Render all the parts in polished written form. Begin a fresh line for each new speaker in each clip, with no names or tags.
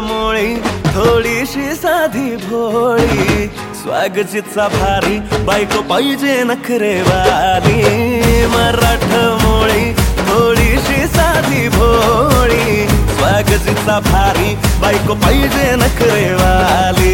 मोळी थोडीशी साधी भोळी स्वागतीचा भारी बायको पाहिजे नखरेवाली मराठा मोळी थोडीशी साधी भोळी स्वागतीचा भारी बायको पाहिजे नखरेवाली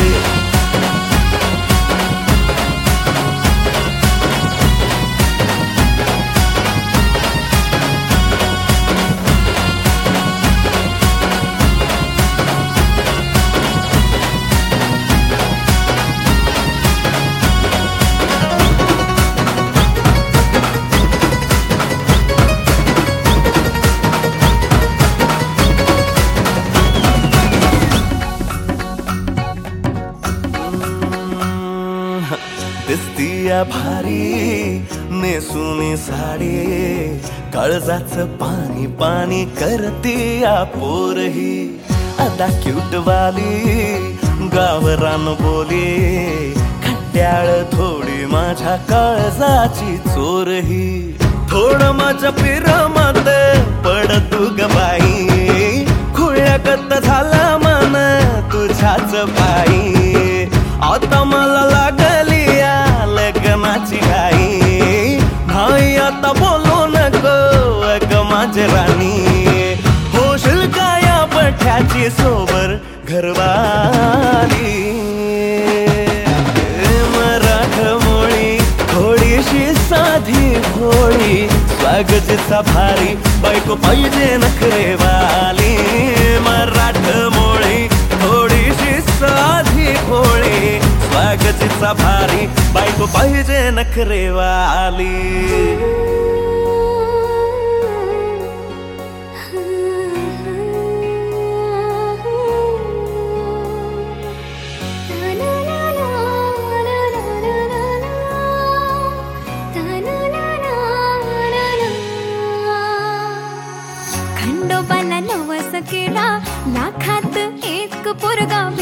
दिसतीया भारी नेसुनी साडी काळजाचं पाणी पाणी करतीया पोरही आता क्यूट वाली गावरान बोली खट्याळ थोडी माझ्या काळजाची चोरही थोडं माझ्या पिरमत पड तू ग बाई खुळ्यागत झाला मन तुझ्याच पायी आता मला लागली या लग्नाची घाई नाही आता बोलू नको अग माझी राणी होशील का या पठ्याची सोबर घरवाली मराठा मोळी थोडीशी साधी भोळी स्वागतीचा भारी बायको पाहिजे नखरेवाली मराठा मोळी थोडीशी साधी भोळी स्वागतीचा भारी बायको पाहिजे नखरेवाली
खंडोबाला नवस केला लाखात एक पोरगा